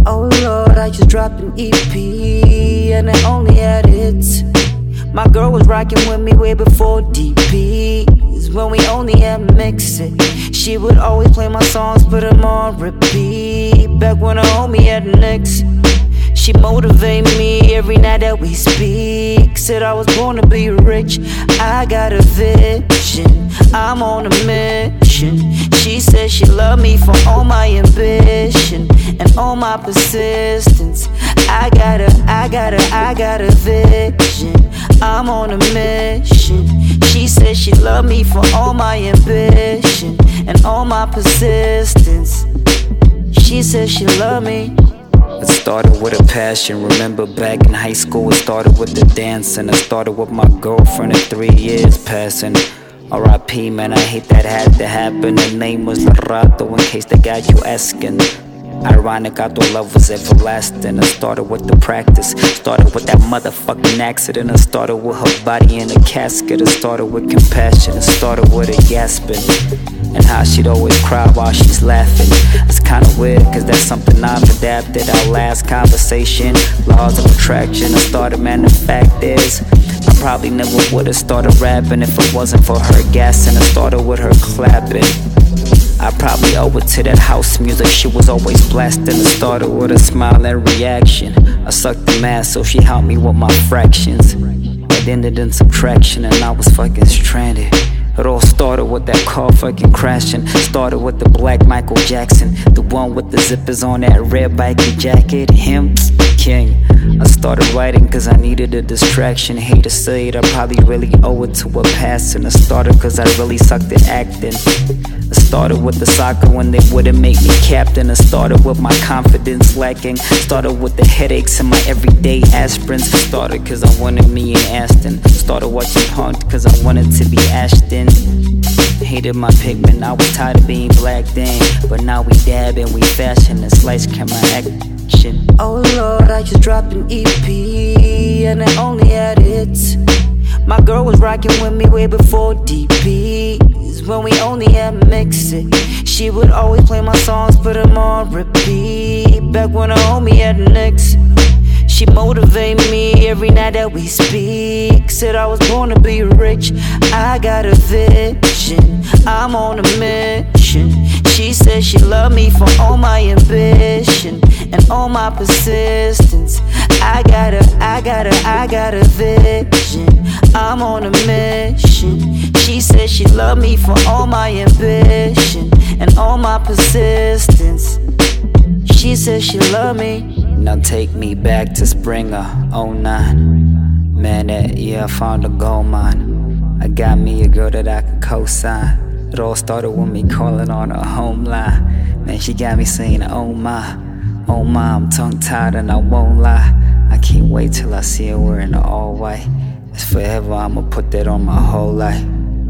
Oh Lord, I just dropped an EP and it only had hits. My girl was rocking with me way before DPs, when we only had mixes. She would always play my songs, put them on repeat. Back when her homie had Nicks, she motivated me every night that we speak. Said I was born to be rich, I got a vision, I'm on a mission. She said she loved me for all my ambition and all my persistence. I got a vision, I'm on a mission. She said she loved me for all my ambition and all my persistence. She said she loved me. It started with a passion. Remember back in high school, it started with the dancing. It started with my girlfriend at 3 years passing. R.I.P. man, I hate that had to happen. Her name was Larato, in case they got you asking. Ironic, I thought love was everlasting. It started with the practice, started with that motherfucking accident. It started with her body in a casket. It started with compassion, it started with her gasping, and how she'd always cry while she's laughing. It's kinda weird, cause that's something I've adapted. Our last conversation, laws of attraction. I started, man, the fact is I probably never would've started rapping if it wasn't for her gassing. It started with her clapping. I probably owe it to that house music she was always blasting. It started with a smile and reaction. I sucked the math so she helped me with my fractions. It ended in subtraction and I was fucking stranded. It all started with that car fucking crashing. Started with the black Michael Jackson, the one with the zippers on that red bikie jacket. Him, king. I started writing cause I needed a distraction. Hate to say it, I probably really owe it to a passing. I started cause I really sucked at acting. I started with the soccer when they wouldn't make me captain. I started with my confidence lacking. Started with the headaches and my everyday aspirins. Started cause I wanted me in Aston. Started watching Punk'd cause I wanted to be Ashton. Hated my pigment, I was tired of being blacked in. But now we dab and we fashion. It's lights, camera, action. Oh Lord, I just dropped an EP and it only had hits. My girl was rocking with me way before DPs, when we only had mixes. She would always play my songs, put them on repeat. Back when her homie had Nicks, she motivated me every night that we speak. Said I was born to be rich, I got a vision, I'm on a mission. She said she loved me for all my ambition and all my persistence. I got a vision, I'm on a mission. She said she loved me for all my ambition and all my persistence. She said she loved me. Now take me back to spring of '09. Man, that year I found a gold mine. I got me a girl that I could co-sign. It all started with me calling on her home line. Man, she got me saying, oh my, I'm tongue-tied and I won't lie. I can't wait till I see her wearing the all white. It's forever, I'ma put that on my whole life.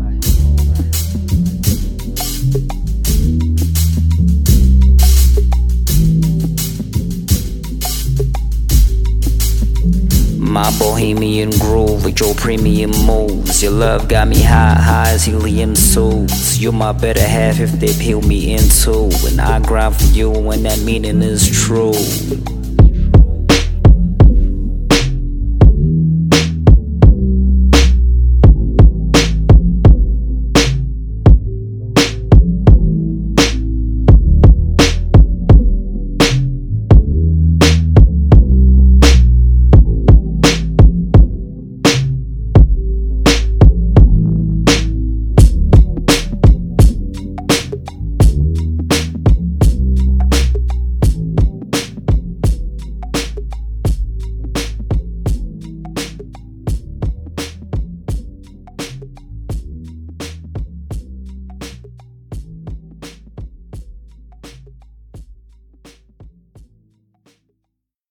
My bohemian groove with your premium moves. Your love got me high as helium souls. You're my better half if they peel me in two. And I grind for you when that meaning is true.